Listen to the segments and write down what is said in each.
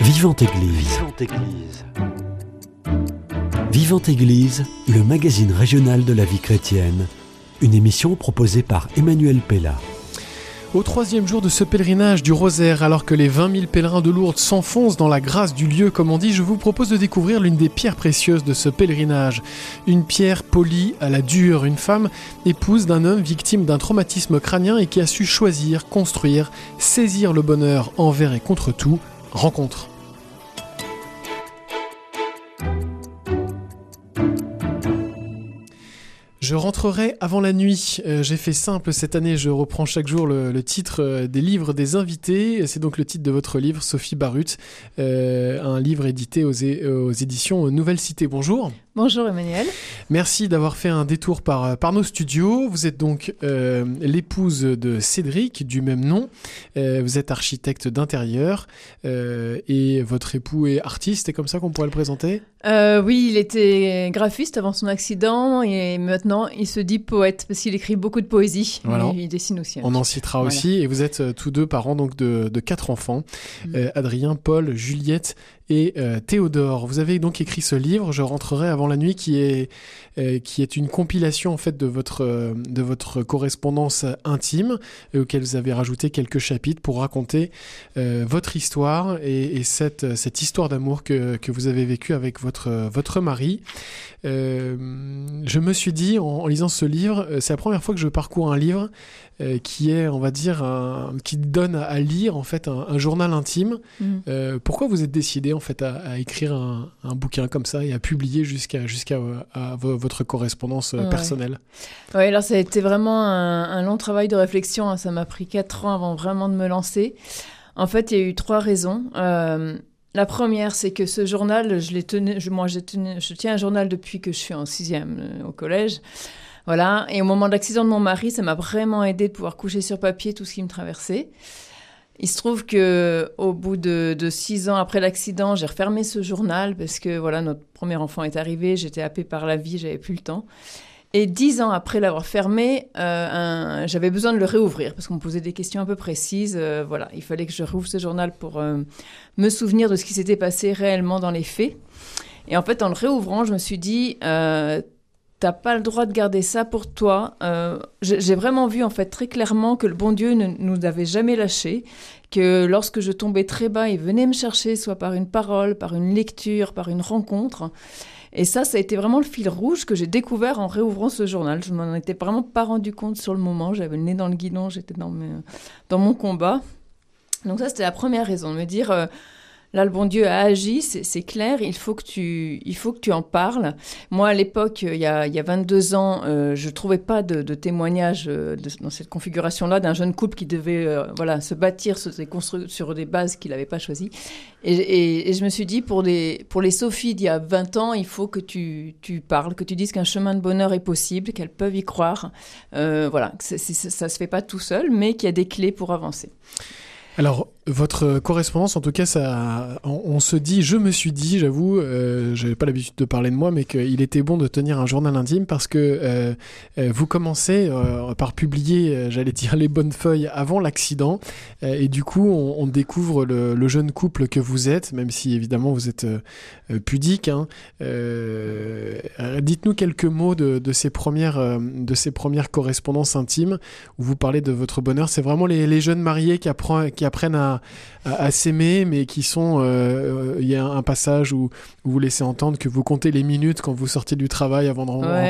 Vivante Église. Vivante Église. Vivante Église, le magazine régional de la vie chrétienne. Une émission proposée par Emmanuel Pella. Au troisième jour de ce pèlerinage du Rosaire, alors que les 20 000 pèlerins de Lourdes s'enfoncent dans la grâce du lieu, comme on dit, je vous propose de découvrir l'une des pierres précieuses de ce pèlerinage. Une pierre polie à la dure, une femme épouse d'un homme victime d'un traumatisme crânien et qui a su choisir, construire, saisir le bonheur envers et contre tout. Rencontre. Je rentrerai avant la nuit. J'ai fait simple cette année, je reprends chaque jour le titre des livres des invités. C'est donc le titre de votre livre, Sophie Barut, un livre édité aux éditions Nouvelle Cité. Bonjour. Bonjour Emmanuel. Merci d'avoir fait un détour par nos studios. Vous êtes donc l'épouse de Cédric, du même nom. Vous êtes architecte d'intérieur et votre époux est artiste, c'est comme ça qu'on pourrait le présenter ? Oui, il était graphiste avant son accident et maintenant il se dit poète parce qu'il écrit beaucoup de poésie. Voilà. Il dessine aussi. On en citera aussi. Et vous êtes tous deux parents donc de 4 enfants, Adrien, Paul, Juliette et Théodore. Vous avez donc écrit ce livre, Je rentrerai avant la nuit, qui est une compilation en fait de votre correspondance intime, auquel vous avez rajouté quelques chapitres pour raconter votre histoire et cette histoire d'amour que vous avez vécue avec votre mari. Je me suis dit en lisant ce livre, c'est la première fois que je parcours un livre qui est, on va dire, qui donne à lire en fait un journal intime. Pourquoi vous êtes décidé en fait à écrire un bouquin comme ça et à publier jusqu'à votre correspondance personnelle ? Oui, alors ça a été vraiment un long travail de réflexion. Hein. Ça m'a pris 4 ans avant vraiment de me lancer. En fait, il y a eu 3 raisons. La première, c'est que ce journal, je tiens un journal depuis que je suis en 6e au collège. Voilà. Et au moment de l'accident de mon mari, ça m'a vraiment aidé de pouvoir coucher sur papier tout ce qui me traversait. Il se trouve qu'au bout de 6 ans après l'accident, j'ai refermé ce journal parce que voilà, notre premier enfant est arrivé, j'étais happée par la vie, j'avais plus le temps. Et 10 ans après l'avoir fermé, j'avais besoin de le réouvrir parce qu'on me posait des questions un peu précises. Voilà, il fallait que je réouvre ce journal pour me souvenir de ce qui s'était passé réellement dans les faits. Et en fait, en le réouvrant, je me suis dit, t'as pas le droit de garder ça pour toi. J'ai vraiment vu en fait très clairement que le bon Dieu ne nous avait jamais lâchés, que lorsque je tombais très bas, il venait me chercher, soit par une parole, par une lecture, par une rencontre. Et ça a été vraiment le fil rouge que j'ai découvert en réouvrant ce journal. Je m'en étais vraiment pas rendu compte sur le moment. J'avais le nez dans le guidon, j'étais dans mon combat. Donc ça, c'était la première raison, de me dire... là, le bon Dieu a agi, c'est clair, il faut que tu en parles. Moi, à l'époque, il y a 22 ans, je ne trouvais pas de témoignage dans cette configuration-là d'un jeune couple qui devait se bâtir, se construire sur des bases qu'il n'avait pas choisies. Et je me suis dit, pour les Sophies d'il y a 20 ans, il faut que tu parles, que tu dises qu'un chemin de bonheur est possible, qu'elles peuvent y croire. Que ça ne se fait pas tout seul, mais qu'il y a des clés pour avancer. Alors, votre correspondance, en tout cas, on se dit, je me suis dit, j'avoue, j'avais pas l'habitude de parler de moi, mais qu'il était bon de tenir un journal intime parce que vous commencez par publier, j'allais dire, les bonnes feuilles avant l'accident, et du coup, on découvre le jeune couple que vous êtes, même si évidemment vous êtes pudique. Hein. Dites-nous quelques mots de ces premières correspondances intimes où vous parlez de votre bonheur. C'est vraiment les jeunes mariés qui apprennent à s'aimer, mais qui sont... Il y a un passage où vous laissez entendre que vous comptez les minutes quand vous sortez du travail avant de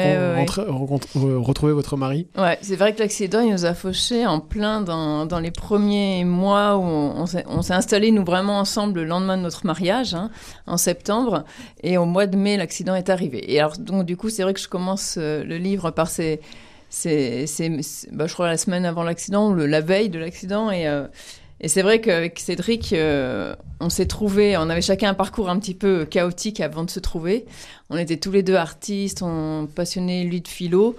retrouver votre mari. Ouais, c'est vrai que l'accident, il nous a fauchés en plein dans les premiers mois où on s'est installés, nous, vraiment ensemble le lendemain de notre mariage, hein, en septembre. Et au mois de mai, l'accident est arrivé. Et alors, donc, du coup, c'est vrai que je commence le livre par je crois, la semaine avant l'accident, ou la veille de l'accident, et c'est vrai qu'avec Cédric, on s'est trouvés, on avait chacun un parcours un petit peu chaotique avant de se trouver. On était tous les deux artistes, passionnés, lui de philo,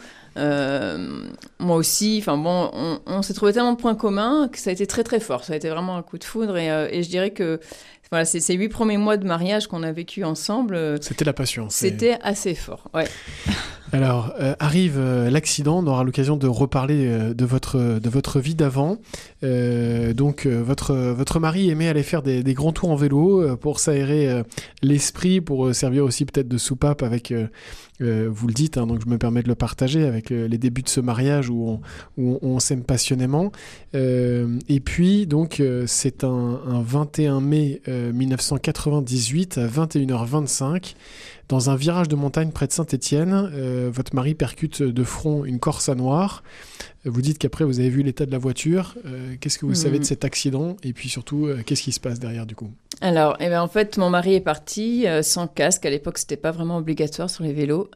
moi aussi. Enfin bon, on s'est trouvé tellement de points communs que ça a été très très fort. Ça a été vraiment un coup de foudre et je dirais que Voilà, ces 8 premiers mois de mariage qu'on a vécu ensemble. C'était la passion. C'était assez fort, ouais. Alors, arrive l'accident, on aura l'occasion de reparler de votre vie d'avant. Donc, votre mari aimait aller faire des grands tours en vélo pour s'aérer l'esprit, pour servir aussi peut-être de soupape avec... vous le dites, hein, donc je me permets de le partager avec les débuts de ce mariage où on s'aime passionnément. Et puis, donc, c'est un 21 mai 1998 à 21h25, dans un virage de montagne près de Saint-Étienne. Votre mari percute de front une Corsa noire. Vous dites qu'après, vous avez vu l'état de la voiture. Qu'est-ce que vous savez de cet accident? Et puis surtout, qu'est-ce qui se passe derrière du coup? Alors, en fait, mon mari est parti sans casque. À l'époque, c'était pas vraiment obligatoire sur les vélos.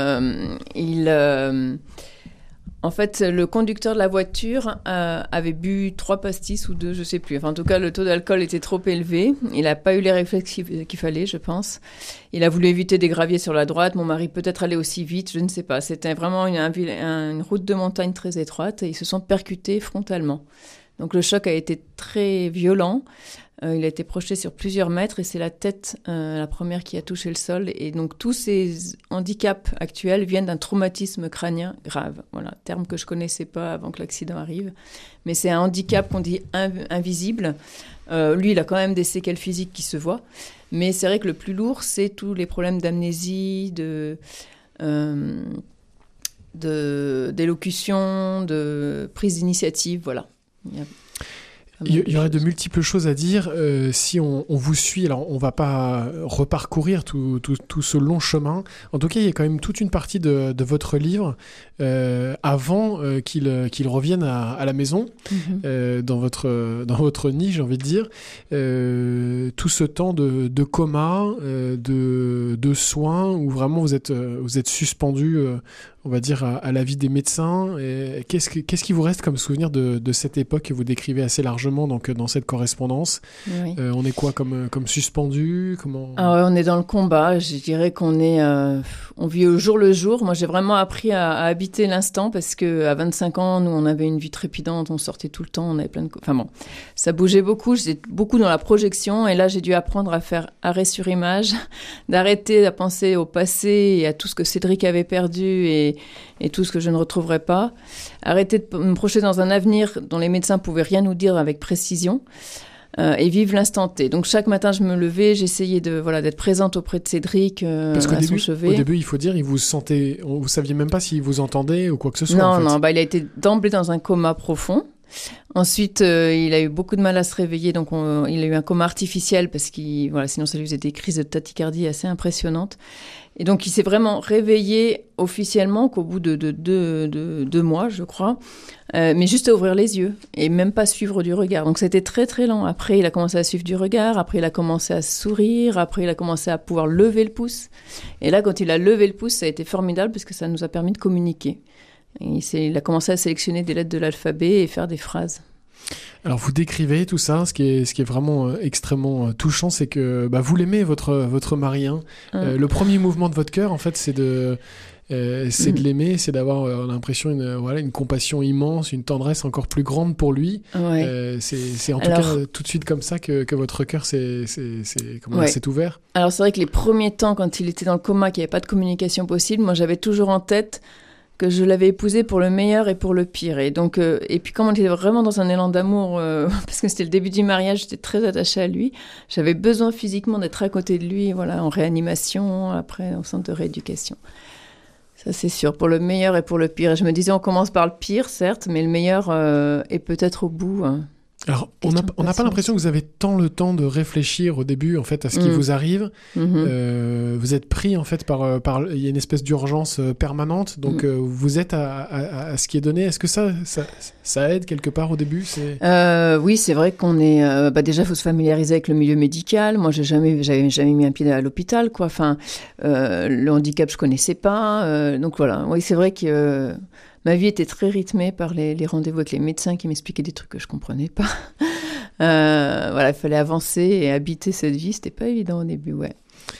En fait, le conducteur de la voiture avait bu 3 pastis ou 2, je sais plus. Enfin, en tout cas, le taux d'alcool était trop élevé. Il n'a pas eu les réflexes qu'il fallait, je pense. Il a voulu éviter des graviers sur la droite. Mon mari peut-être allait aussi vite, je ne sais pas. C'était vraiment une route de montagne très étroite et ils se sont percutés frontalement. Donc le choc a été très violent. Il a été projeté sur plusieurs mètres et c'est la tête, la première, qui a touché le sol. Et donc tous ces handicaps actuels viennent d'un traumatisme crânien grave. Voilà, terme que je connaissais pas avant que l'accident arrive. Mais c'est un handicap qu'on dit invisible. Lui, il a quand même des séquelles physiques qui se voient. Mais c'est vrai que le plus lourd, c'est tous les problèmes d'amnésie, d'élocution, de prise d'initiative, voilà. Il y aurait de multiples choses à dire si on vous suit. Alors, on va pas reparcourir tout ce long chemin. En tout cas, il y a quand même toute une partie de votre livre avant qu'il revienne à la maison, dans votre nid, j'ai envie de dire. Tout ce temps de coma, de soins, où vraiment vous êtes suspendu, on va dire, à la vie des médecins. Et qu'est-ce qui vous reste comme souvenir de cette époque que vous décrivez assez largement donc, dans cette correspondance? Oui. On est quoi comme suspendu? On est dans le combat. Je dirais qu'on est, on vit au jour le jour. Moi, j'ai vraiment appris à habiter l'instant parce qu'à 25 ans, nous, on avait une vie trépidante. On sortait tout le temps. On avait plein de... Enfin bon, ça bougeait beaucoup. J'étais beaucoup dans la projection. Et là, j'ai dû apprendre à faire arrêt sur image, d'arrêter à penser au passé et à tout ce que Cédric avait perdu et tout ce que je ne retrouverai pas. Arrêter de me projeter dans un avenir dont les médecins pouvaient rien nous dire avec précision et vivre l'instant T. Donc chaque matin, je me levais, j'essayais d'être présente auprès de Cédric à son chevet. Au début, il faut dire, vous saviez même pas s'il vous entendait ou quoi que ce soit. Non, en fait. Non, il a été d'emblée dans un coma profond. Ensuite, il a eu beaucoup de mal à se réveiller, donc il a eu un coma artificiel parce sinon ça lui faisait des crises de tachycardie assez impressionnantes. Et donc il s'est vraiment réveillé officiellement qu'au bout de 2 mois, je crois, mais juste à ouvrir les yeux et même pas suivre du regard. Donc c'était très très lent. Après, il a commencé à suivre du regard, après il a commencé à sourire, après il a commencé à pouvoir lever le pouce. Et là, quand il a levé le pouce, ça a été formidable parce que ça nous a permis de communiquer. Il a commencé à sélectionner des lettres de l'alphabet et faire des phrases. Alors vous décrivez tout ça, ce qui est vraiment extrêmement touchant, c'est que vous l'aimez, votre mari. Hein. Le premier mouvement de votre cœur, en fait, c'est de l'aimer, c'est d'avoir l'impression une compassion immense, une tendresse encore plus grande pour lui. Ouais. C'est en tout cas tout de suite comme ça que votre cœur s'est ouvert. Alors c'est vrai que les premiers temps, quand il était dans le coma, qu'il n'y avait pas de communication possible, moi j'avais toujours en tête que je l'avais épousé pour le meilleur et pour le pire. Et donc, et puis comme on était vraiment dans un élan d'amour, parce que c'était le début du mariage, j'étais très attachée à lui. J'avais besoin physiquement d'être à côté de lui, en réanimation, après au centre de rééducation. Ça, c'est sûr, pour le meilleur et pour le pire. Et je me disais, on commence par le pire, certes, mais le meilleur est peut-être au bout. Alors, on n'a pas l'impression que vous avez tant le temps de réfléchir au début, en fait, à ce qui vous arrive. Vous êtes pris, en fait, il y a une espèce d'urgence permanente, donc vous êtes à ce qui est donné. Est-ce que ça aide quelque part au début? Oui, c'est vrai qu'on est... déjà, il faut se familiariser avec le milieu médical. Moi, j'avais jamais mis un pied à l'hôpital, quoi. Enfin, le handicap, je connaissais pas. Donc voilà, oui, c'est vrai que... Ma vie était très rythmée par les rendez-vous avec les médecins qui m'expliquaient des trucs que je ne comprenais pas. Il fallait avancer et habiter cette vie. Ce n'était pas évident au début, ouais.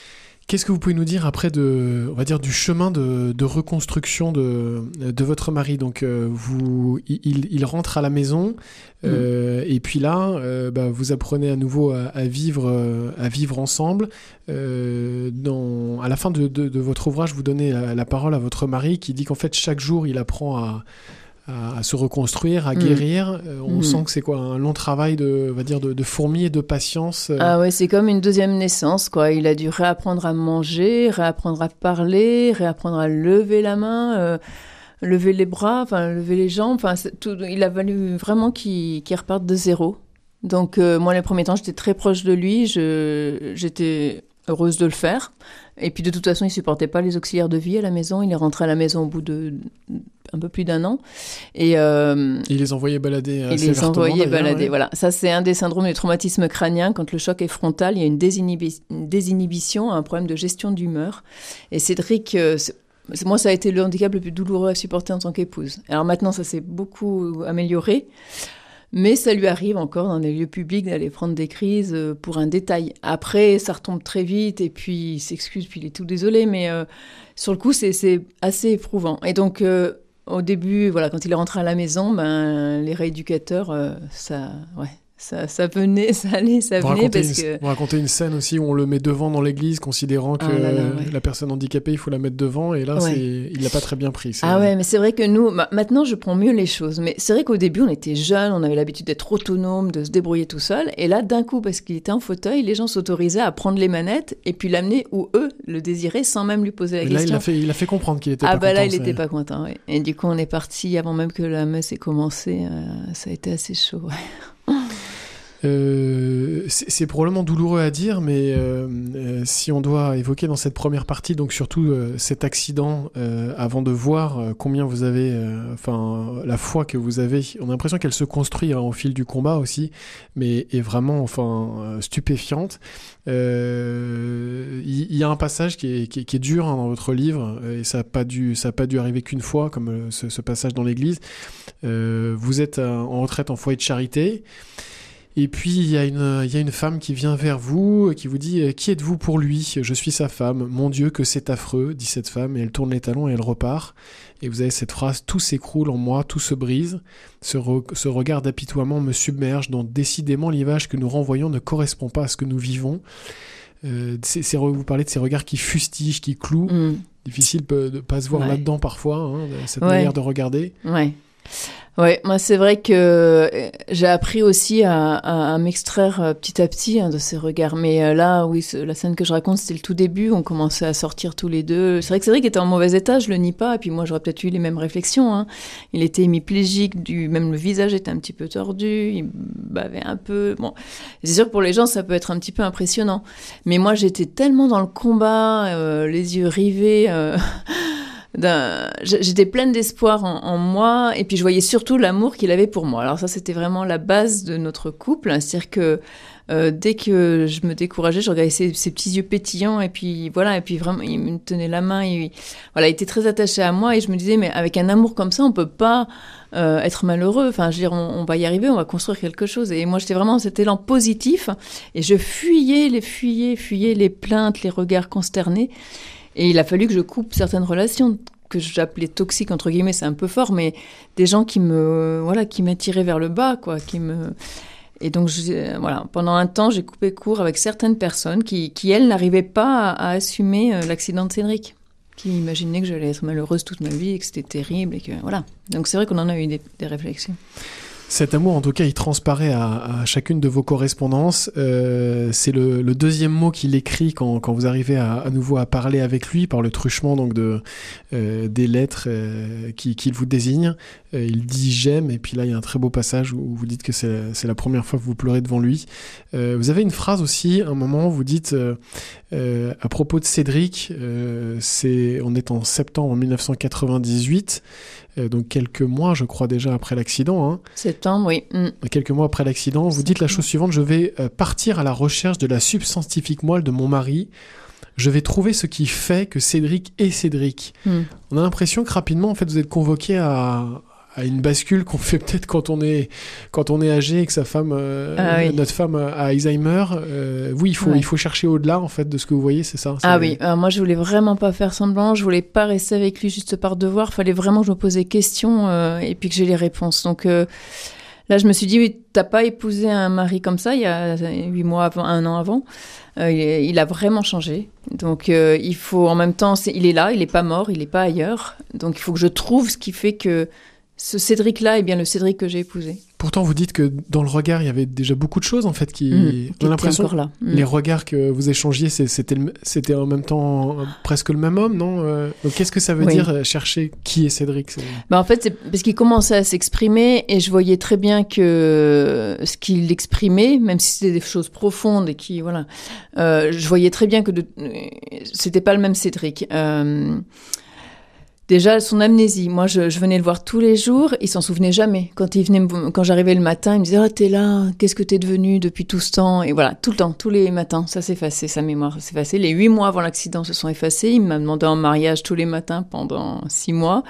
Qu'est-ce que vous pouvez nous dire après on va dire, du chemin de reconstruction de votre mari? Donc, il rentre à la maison, et puis là, vous apprenez à nouveau à vivre ensemble. À la fin de votre ouvrage, vous donnez la parole à votre mari qui dit qu'en fait, chaque jour, il apprend à se reconstruire, à guérir. On sent que c'est quoi, un long travail de fourmi et de patience. Ah ouais, c'est comme une deuxième naissance, quoi. Il a dû réapprendre à manger, réapprendre à parler, réapprendre à lever la main, lever les bras, lever les jambes. Il a fallu vraiment qu'il reparte de zéro. Donc moi, les premiers temps, j'étais très proche de lui. J'étais heureuse de le faire. Et puis de toute façon, il supportait pas les auxiliaires de vie à la maison. Il est rentré à la maison au bout de un peu plus d'1 an. Et il les envoyait balader assez Il les envoyait balader, ouais. voilà. Ça, c'est un des syndromes du traumatisme crânien. Quand le choc est frontal, il y a une désinhibition, un problème de gestion d'humeur. Et Cédric, moi, ça a été le handicap le plus douloureux à supporter en tant qu'épouse. Alors maintenant, ça s'est beaucoup amélioré. Mais ça lui arrive encore dans des lieux publics d'aller prendre des crises pour un détail. Après, ça retombe très vite et puis il s'excuse, puis il est tout désolé. Mais sur le coup, c'est assez éprouvant. Et donc, au début, voilà, quand il est rentré à la maison, les rééducateurs, ça venait, ça allait, ça venait. Vous racontez une scène aussi où on le met devant dans l'église, considérant que la personne handicapée, il faut la mettre devant. Et là, il l'a pas très bien pris. Mais c'est vrai que nous, maintenant, je prends mieux les choses. Mais c'est vrai qu'au début, on était jeunes, on avait l'habitude d'être autonome, de se débrouiller tout seul. Et là, d'un coup, parce qu'il était en fauteuil, les gens s'autorisaient à prendre les manettes et puis l'amener où eux le désiraient sans même lui poser la question. Là, il a fait comprendre qu'il était pas content. Là, il était pas content, oui. Et du coup, on est parti avant même que la messe ait commencé. Ça a été assez chaud, ouais. C'est probablement douloureux à dire, mais si on doit évoquer dans cette première partie, donc surtout cet accident, avant de voir combien vous avez, la foi que vous avez, on a l'impression qu'elle se construit au fil du combat aussi, mais est vraiment stupéfiante. Il y a un passage qui est dur dans votre livre, et ça n'a pas dû arriver qu'une fois, comme ce passage dans l'église. Vous êtes en retraite en foyer de charité. Et puis, il y a une femme qui vient vers vous, qui vous dit « Qui êtes-vous pour lui ? Je suis sa femme. Mon Dieu, que c'est affreux !» dit cette femme, et elle tourne les talons et elle repart. Et vous avez cette phrase « Tout s'écroule en moi, tout se brise. Ce regard d'apitoiement me submerge, dont décidément l'image que nous renvoyons ne correspond pas à ce que nous vivons. » Vous parlez de ces regards qui fustigent, qui clouent. Difficile de ne pas se voir là-dedans parfois, cette manière de regarder. Ouais, moi c'est vrai que j'ai appris aussi à m'extraire petit à petit de ces regards. Mais là, oui, la scène que je raconte, c'était le tout début. On commençait à sortir tous les deux. C'est vrai que Cédric était en mauvais état, je le nie pas. Et puis moi, j'aurais peut-être eu les mêmes réflexions. Il était hémiplégique, même le visage était un petit peu tordu. Il bavait un peu. Bon, c'est sûr que pour les gens, ça peut être un petit peu impressionnant. Mais moi, j'étais tellement dans le combat, les yeux rivés. J'étais pleine d'espoir en moi, et puis je voyais surtout l'amour qu'il avait pour moi. Alors ça, c'était vraiment la base de notre couple, c'est-à-dire que dès que je me décourageais, je regardais ses petits yeux pétillants, et puis vraiment, il me tenait la main, il était très attaché à moi, et je me disais, mais avec un amour comme ça, on peut pas être malheureux. Enfin, je veux dire, on va y arriver, on va construire quelque chose. Et moi, j'étais vraiment dans cet élan positif, et je fuyais les plaintes, les regards consternés. Et il a fallu que je coupe certaines relations que j'appelais toxiques, entre guillemets, c'est un peu fort, mais des gens qui m'attiraient vers le bas, quoi, Et donc, pendant un temps, j'ai coupé court avec certaines personnes qui elles, n'arrivaient pas à assumer l'accident de Cédric, qui imaginaient que j'allais être malheureuse toute ma vie et que c'était terrible, et que, voilà. Donc, c'est vrai qu'on en a eu des réflexions. Cet amour, en tout cas, il transparaît à chacune de vos correspondances. C'est le deuxième mot qu'il écrit quand vous arrivez à nouveau à parler avec lui, par le truchement donc des lettres qu'il vous désigne. Il dit « j'aime », et puis là, il y a un très beau passage où vous dites que c'est la première fois que vous pleurez devant lui. Vous avez une phrase aussi, un moment où vous dites à propos de Cédric, on est en septembre 1998, donc quelques mois, je crois, déjà après l'accident. Septembre, oui. Quelques mois après l'accident, vous dites la chose suivante: « Je vais partir à la recherche de la substantifique moelle de mon mari. Je vais trouver ce qui fait que Cédric est Cédric. » On a l'impression que rapidement, en fait, vous êtes convoqué à à une bascule qu'on fait peut-être quand on est âgé et que notre femme a Alzheimer. Oui, il faut chercher au-delà en fait de ce que vous voyez, c'est ça. Oui, moi je voulais vraiment pas faire semblant, je voulais pas rester avec lui juste par devoir, fallait vraiment que je me pose des questions et puis que j'ai les réponses. Donc là, je me suis dit, oui, t'as pas épousé un mari comme ça il y a 8 mois avant, 1 an avant. Il a vraiment changé. Donc, il faut en même temps, il est là, il n'est pas mort, il n'est pas ailleurs. Donc, il faut que je trouve ce qui fait que ce Cédric-là est bien le Cédric que j'ai épousé. Pourtant, vous dites que dans le regard, il y avait déjà beaucoup de choses, en fait, qui étaient encore là. Les regards que vous échangiez, c'était en même temps presque le même homme, non Donc, qu'est-ce que ça veut dire chercher qui est Cédric En fait, c'est parce qu'il commençait à s'exprimer et je voyais très bien que ce qu'il exprimait, même si c'était des choses profondes et je voyais très bien que c'était pas le même Cédric. Déjà, son amnésie. Moi, je venais le voir tous les jours. Il s'en souvenait jamais. Quand j'arrivais le matin, il me disait « t'es là, qu'est-ce que t'es devenu depuis tout ce temps ?» Et voilà, tout le temps, tous les matins, ça s'est effacé, sa mémoire s'est effacée. Les 8 mois avant l'accident se sont effacés. Il m'a demandé en mariage tous les matins pendant 6 mois.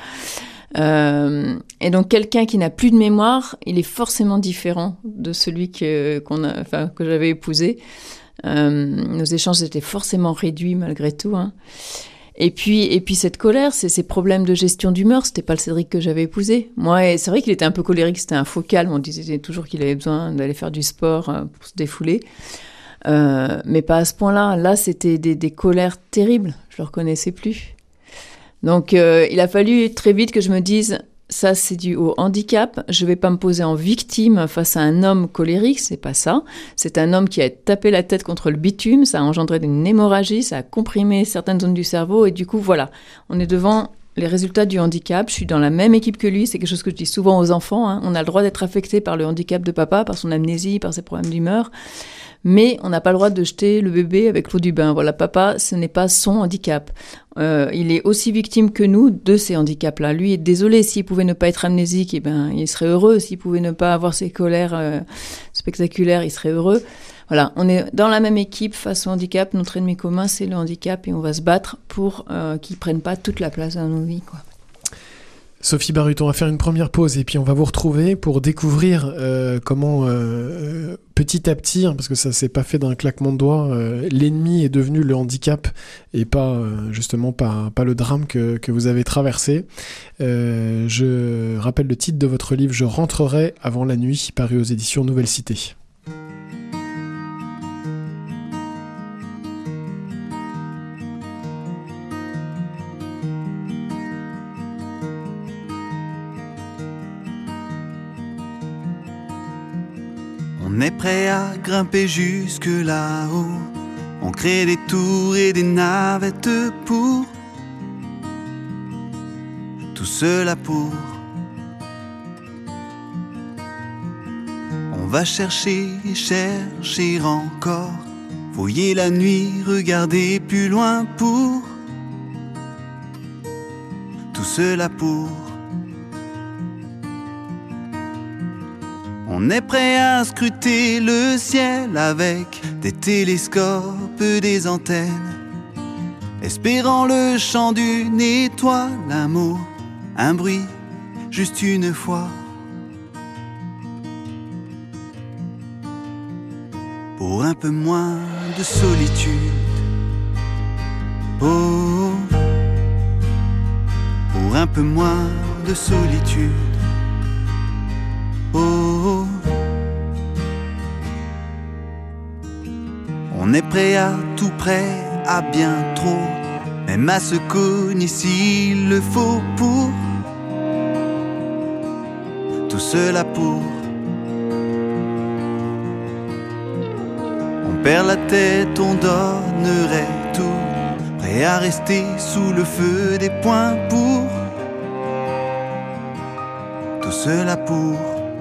Et donc, quelqu'un qui n'a plus de mémoire, il est forcément différent de celui que j'avais épousé. Nos échanges étaient forcément réduits malgré tout, hein. Et puis cette colère, c'est ces problèmes de gestion d'humeur, c'était pas le Cédric que j'avais épousé. Moi, c'est vrai qu'il était un peu colérique, c'était un faux calme, on disait toujours qu'il avait besoin d'aller faire du sport pour se défouler. Mais pas à ce point-là. Là, c'était des colères terribles, je le reconnaissais plus. Donc, il a fallu très vite que je me dise... Ça, c'est dû au handicap. Je vais pas me poser en victime face à un homme colérique, c'est pas ça. C'est un homme qui a tapé la tête contre le bitume, ça a engendré une hémorragie, ça a comprimé certaines zones du cerveau et du coup, voilà. On est devant les résultats du handicap. Je suis dans la même équipe que lui, c'est quelque chose que je dis souvent aux enfants, hein. On a le droit d'être affecté par le handicap de papa, par son amnésie, par ses problèmes d'humeur. Mais on n'a pas le droit de jeter le bébé avec l'eau du bain. Voilà, papa, ce n'est pas son handicap. Il est aussi victime que nous de ces handicaps-là. Lui est désolé, s'il pouvait ne pas être amnésique, il serait heureux. S'il pouvait ne pas avoir ses colères spectaculaires, il serait heureux. Voilà, on est dans la même équipe face au handicap. Notre ennemi commun, c'est le handicap et on va se battre pour qu'il ne prenne pas toute la place dans nos vies, quoi. Sophie Baruton, on va faire une première pause et puis on va vous retrouver pour découvrir comment petit à petit, parce que ça s'est pas fait d'un claquement de doigts, l'ennemi est devenu le handicap et pas justement pas le drame que vous avez traversé. Je rappelle le titre de votre livre « Je rentrerai avant la nuit » paru aux éditions Nouvelle Cité. On est prêt à grimper jusque là-haut. On crée des tours et des navettes pour tout cela pour. On va chercher et chercher encore. Fouiller la nuit, regarder plus loin pour tout cela pour. On est prêt à scruter le ciel avec des télescopes, des antennes, espérant le chant d'une étoile, un mot, un bruit, juste une fois. Pour un peu moins de solitude, oh, pour un peu moins de solitude. Oh, on est prêt à tout, prêt à bien trop, même à se cogner s'il le faut pour tout cela pour. On perd la tête, on donnerait tout, prêt à rester sous le feu des poings pour tout cela pour.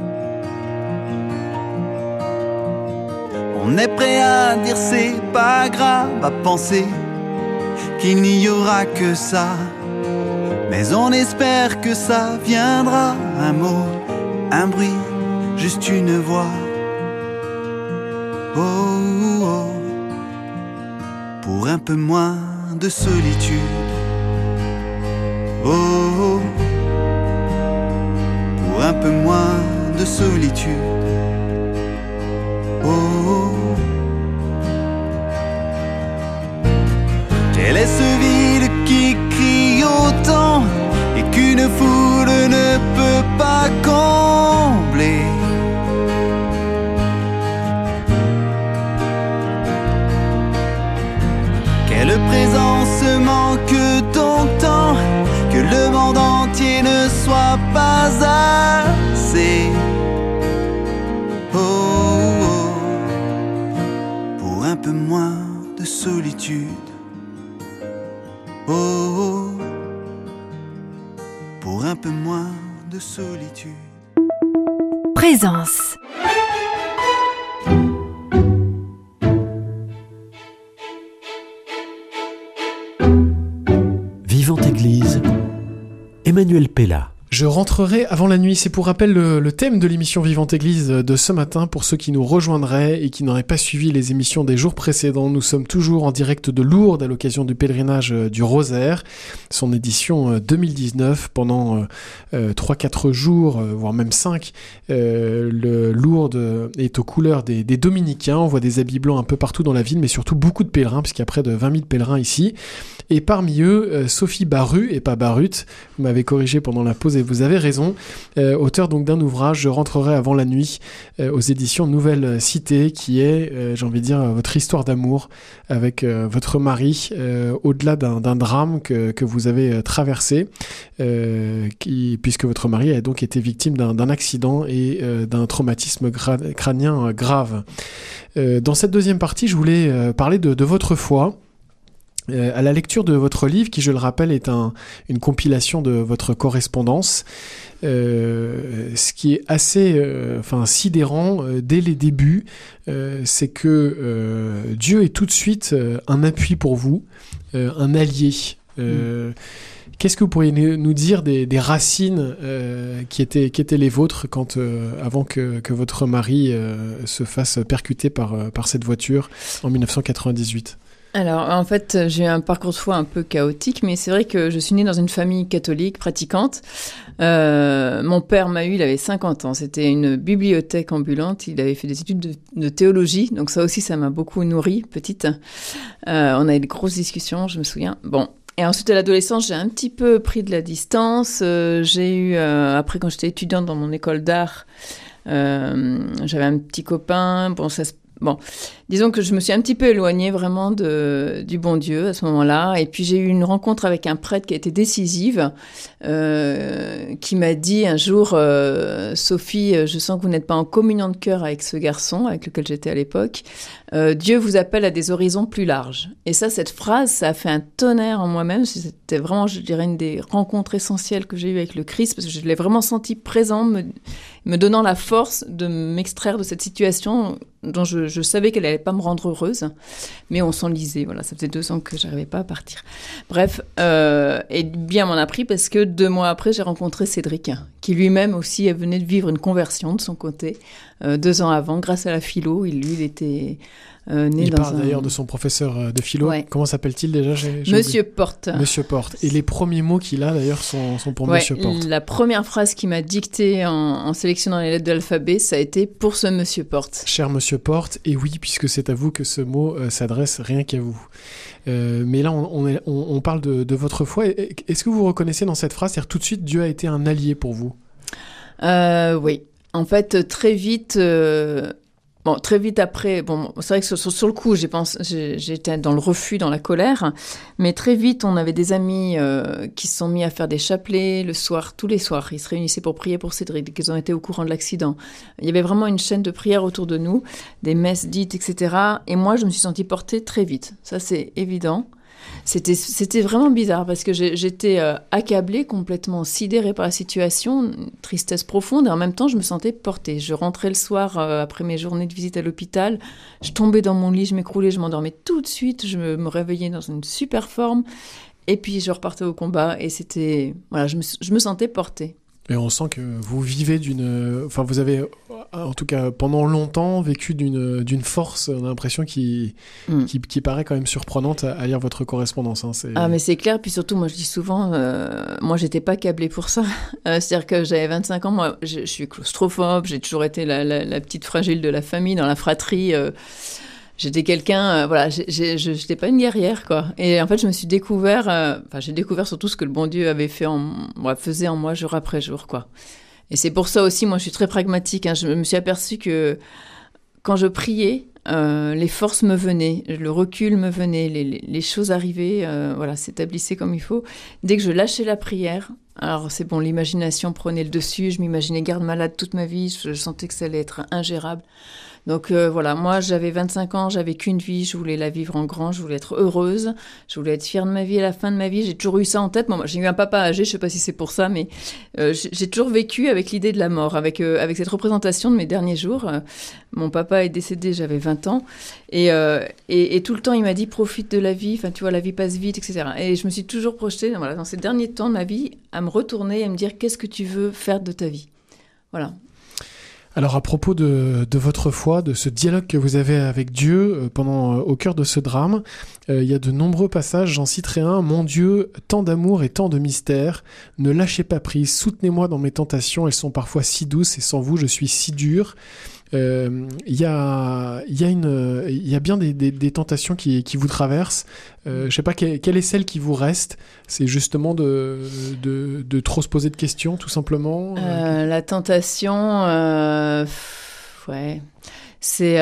On est prêt à dire c'est pas grave, à penser qu'il n'y aura que ça. Mais on espère que ça viendra, un mot, un bruit, juste une voix. Oh, oh, pour un peu moins de solitude. Oh, oh, pour un peu moins de solitude. Oh, oh. Quel est ce vide qui crie autant et qu'une foule ne peut pas combler? Quelle présence manque donc tant que le monde entier ne soit pas assez? Oh, oh, pour un peu moins de solitude. Oh, oh, pour un peu moins de solitude. Présence. Vivante Église, Emmanuel Pella. Je rentrerai avant la nuit, c'est pour rappel le thème de l'émission Vivante Église de ce matin pour ceux qui nous rejoindraient et qui n'auraient pas suivi les émissions des jours précédents. Nous sommes toujours en direct de Lourdes à l'occasion du pèlerinage du Rosaire, son édition 2019. Pendant 3-4 jours, voire même 5, le Lourdes est aux couleurs des Dominicains. On voit des habits blancs un peu partout dans la ville, mais surtout beaucoup de pèlerins, puisqu'il y a près de 20 000 pèlerins ici. Et parmi eux, Sophie Barru, et pas Barut, vous m'avez corrigé pendant la pause et vous avez raison, auteur donc d'un ouvrage, Je rentrerai avant la nuit, aux éditions Nouvelle Cité, qui est, j'ai envie de dire, votre histoire d'amour avec votre mari, au-delà d'un drame que vous avez traversé, puisque votre mari a donc été victime d'un accident et d'un traumatisme crânien grave. Dans cette deuxième partie, je voulais parler de votre foi. À la lecture de votre livre, qui je le rappelle est une compilation de votre correspondance, ce qui est assez sidérant dès les débuts, c'est que Dieu est tout de suite un appui pour vous, un allié. Qu'est-ce que vous pourriez nous dire des racines qui étaient les vôtres avant que votre mari se fasse percuter par cette voiture en 1998 ? Alors, en fait, j'ai eu un parcours de foi un peu chaotique, mais c'est vrai que je suis née dans une famille catholique pratiquante. Mon père m'a eu, il avait 50 ans. C'était une bibliothèque ambulante. Il avait fait des études de théologie. Donc ça aussi, ça m'a beaucoup nourrie, petite. On a eu de grosses discussions, je me souviens. Bon. Et ensuite, à l'adolescence, j'ai un petit peu pris de la distance. J'ai eu, après, quand j'étais étudiante dans mon école d'art, j'avais un petit copain. Bon, disons que je me suis un petit peu éloignée vraiment du bon Dieu à ce moment-là. Et puis j'ai eu une rencontre avec un prêtre qui a été décisive, qui m'a dit un jour, Sophie, je sens que vous n'êtes pas en communion de cœur avec ce garçon avec lequel j'étais à l'époque. Dieu vous appelle à des horizons plus larges. Et cette phrase, ça a fait un tonnerre en moi-même. C'était vraiment, je dirais, une des rencontres essentielles que j'ai eues avec le Christ, parce que je l'ai vraiment senti présent, me donnant la force de m'extraire de cette situation dont je savais qu'elle n'allait pas me rendre heureuse, mais on s'enlisait. Voilà, ça faisait 2 ans que j'arrivais pas à partir. Bref, et bien m'en a pris parce que 2 mois après, j'ai rencontré Cédric, qui lui-même aussi venait de vivre une conversion de son côté, 2 ans avant, grâce à la philo. Il était né il dans parle d'ailleurs de son professeur de philo. Ouais. Comment s'appelle-t-il déjà? Monsieur Porte. Monsieur Porte. Et les premiers mots qu'il a d'ailleurs sont pour Monsieur Porte. La première phrase qu'il m'a dictée en sélectionnant les lettres de l'alphabet, ça a été pour ce Monsieur Porte. Cher Monsieur Porte, et oui, puisque c'est à vous que ce mot s'adresse, rien qu'à vous. Mais là, on parle de votre foi. Est-ce que vous reconnaissez dans cette phrase, c'est-à-dire tout de suite, Dieu a été un allié pour vous? Oui. En fait, très vite... très vite après, c'est vrai que sur le coup, j'étais dans le refus, dans la colère, mais très vite, on avait des amis qui se sont mis à faire des chapelets le soir, tous les soirs. Ils se réunissaient pour prier pour Cédric, qu'ils ont été au courant de l'accident. Il y avait vraiment une chaîne de prière autour de nous, des messes dites, etc. Et moi, je me suis sentie portée très vite. Ça, c'est évident. C'était vraiment bizarre parce que j'étais accablée, complètement sidérée par la situation, une tristesse profonde, et en même temps je me sentais portée. Je rentrais le soir après mes journées de visite à l'hôpital, je tombais dans mon lit, je m'écroulais, je m'endormais tout de suite, je me réveillais dans une super forme et puis je repartais au combat et c'était... Voilà, je me sentais portée. Et on sent que vous vivez enfin, vous avez, en tout cas, pendant longtemps, vécu d'une force, on a l'impression qui paraît quand même surprenante à lire votre correspondance. Hein. Ah, mais c'est clair. Puis surtout, moi, je dis souvent, moi, j'étais pas câblée pour ça. C'est-à-dire que j'avais 25 ans, moi, je suis claustrophobe, j'ai toujours été la petite fragile de la famille, dans la fratrie. J'étais quelqu'un, voilà, j'étais pas une guerrière, quoi. Et en fait, je me suis découvert, j'ai découvert surtout ce que le bon Dieu avait faisait en moi jour après jour, quoi. Et c'est pour ça aussi, moi, je suis très pragmatique. Hein. Je me suis aperçue que quand je priais, les forces me venaient, le recul me venait, les choses arrivaient, voilà, s'établissaient comme il faut. Dès que je lâchais la prière, alors c'est bon, l'imagination prenait le dessus, je m'imaginais garde-malade toute ma vie, je sentais que ça allait être ingérable. Donc voilà, moi j'avais 25 ans, j'avais qu'une vie, je voulais la vivre en grand, je voulais être heureuse, je voulais être fière de ma vie à la fin de ma vie, j'ai toujours eu ça en tête. Moi, j'ai eu un papa âgé, je sais pas si c'est pour ça, mais j'ai toujours vécu avec l'idée de la mort, avec cette représentation de mes derniers jours. Mon papa est décédé, j'avais 20 ans, et tout le temps il m'a dit profite de la vie, enfin tu vois, la vie passe vite, etc. Et je me suis toujours projetée voilà, dans ces derniers temps de ma vie à me retourner et à me dire qu'est-ce que tu veux faire de ta vie. Voilà. Alors à propos de votre foi, de ce dialogue que vous avez avec Dieu au cœur de ce drame, il y a de nombreux passages, j'en citerai un. « Mon Dieu, tant d'amour et tant de mystère, ne lâchez pas prise, soutenez-moi dans mes tentations, elles sont parfois si douces et sans vous je suis si dur ». Il y a bien des tentations qui vous traversent. Je sais pas quelle est celle qui vous reste. C'est justement de trop se poser de questions, tout simplement. La tentation, ouais, c'est.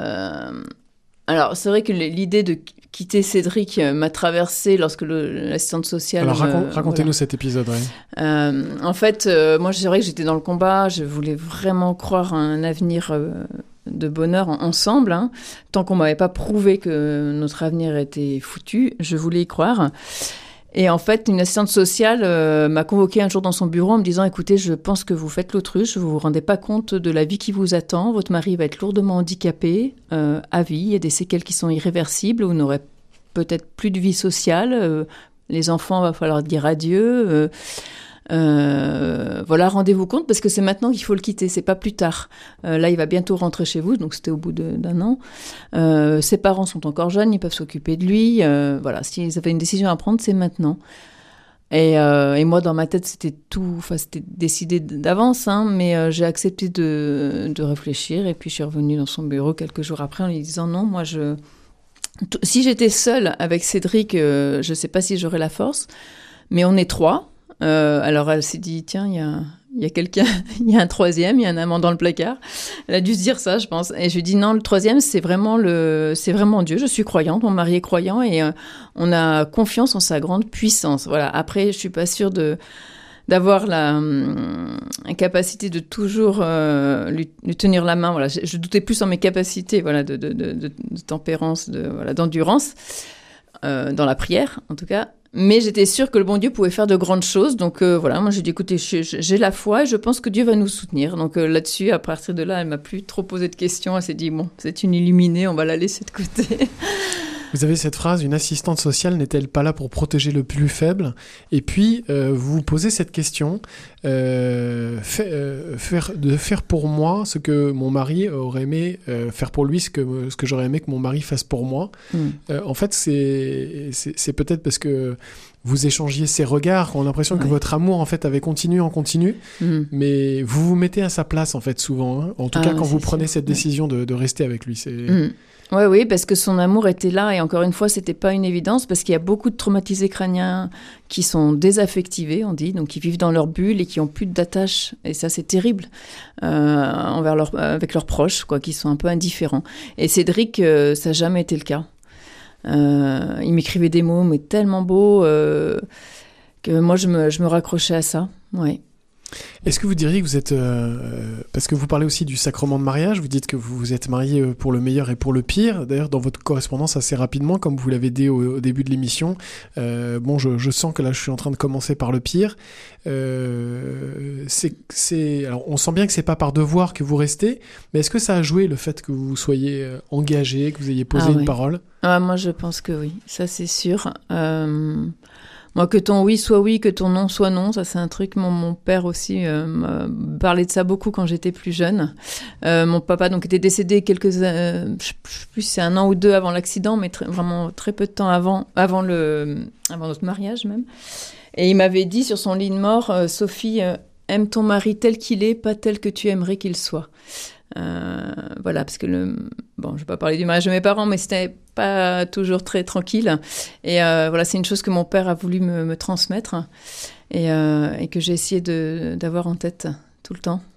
Alors c'est vrai que l'idée de quitter Cédric m'a traversée lorsque l'assistante sociale... Alors racontez-nous cet épisode. Ouais. En fait, moi c'est vrai que j'étais dans le combat, je voulais vraiment croire à un avenir de bonheur ensemble. Hein. Tant qu'on ne m'avait pas prouvé que notre avenir était foutu, je voulais y croire. Et en fait, une assistante sociale m'a convoquée un jour dans son bureau en me disant « Écoutez, je pense que vous faites l'autruche, vous ne vous rendez pas compte de la vie qui vous attend. Votre mari va être lourdement handicapé à vie. Il y a des séquelles qui sont irréversibles. Vous n'aurez peut-être plus de vie sociale. Les enfants, il va falloir dire adieu. Voilà, rendez-vous compte parce que c'est maintenant qu'il faut le quitter, c'est pas plus tard. Là, il va bientôt rentrer chez vous, donc c'était au bout d'un an. Ses parents sont encore jeunes, ils peuvent s'occuper de lui. Voilà, s'ils avaient une décision à prendre, c'est maintenant. Et moi, dans ma tête, c'était décidé d'avance, hein, mais j'ai accepté de réfléchir. Et puis, je suis revenue dans son bureau quelques jours après en lui disant non, moi, si j'étais seule avec Cédric, je sais pas si j'aurais la force, mais on est 3. Alors elle s'est dit tiens il y a quelqu'un, il y a un troisième, il y a un amant dans le placard. Elle a dû se dire ça, je pense. Et je lui dis non, le troisième c'est vraiment Dieu. Je suis croyante, mon mari est croyant et on a confiance en sa grande puissance. Voilà. Après je suis pas sûre d'avoir la capacité de toujours lui tenir la main. Voilà, je doutais plus en mes capacités, voilà, de tempérance, d'endurance dans la prière en tout cas. Mais j'étais sûre que le bon Dieu pouvait faire de grandes choses. Donc voilà, moi j'ai dit, écoutez, j'ai la foi et je pense que Dieu va nous soutenir. Donc là-dessus, à partir de là, elle m'a plus trop posé de questions. Elle s'est dit, bon, c'est une illuminée, on va la laisser de côté. Vous avez cette phrase, une assistante sociale n'est-elle pas là pour protéger le plus faible ? Et puis, vous vous posez cette question, de faire pour moi ce que mon mari aurait aimé faire pour lui, ce que j'aurais aimé que mon mari fasse pour moi. En fait, c'est peut-être parce que vous échangiez ces regards, on a l'impression que votre amour en fait avait continué en continu, mais vous vous mettez à sa place en fait souvent, hein. En tout cas quand vous prenez cette décision de rester avec lui. Oui, parce que son amour était là et encore une fois, c'était pas une évidence parce qu'il y a beaucoup de traumatisés crâniens qui sont désaffectivés, on dit, donc qui vivent dans leur bulle et qui ont plus d'attache et ça c'est terrible avec leurs proches, quoi, qui sont un peu indifférents. Et Cédric, ça n'a jamais été le cas. Il m'écrivait des mots mais tellement beaux que moi je me raccrochais à ça. Ouais. Est-ce que vous diriez que vous êtes... parce que vous parlez aussi du sacrement de mariage, vous dites que vous vous êtes marié pour le meilleur et pour le pire. D'ailleurs, dans votre correspondance, assez rapidement, comme vous l'avez dit au début de l'émission, je sens que là, je suis en train de commencer par le pire. Alors, on sent bien que c'est pas par devoir que vous restez, mais est-ce que ça a joué le fait que vous soyez engagé, que vous ayez posé une parole ? Moi, je pense que oui, ça c'est sûr. Moi, que ton oui soit oui, que ton non soit non, ça c'est un truc, mon père aussi m'a parlé de ça beaucoup quand j'étais plus jeune. Mon papa donc était décédé je sais plus si c'est 1 an ou 2 avant l'accident, mais vraiment très peu de temps avant notre mariage même. Et il m'avait dit sur son lit de mort, Sophie, aime ton mari tel qu'il est, pas tel que tu aimerais qu'il soit. Voilà, parce que je vais pas parler du mariage de mes parents, mais c'était pas toujours très tranquille. Et voilà, c'est une chose que mon père a voulu me transmettre et que j'ai essayé d'avoir en tête tout le temps.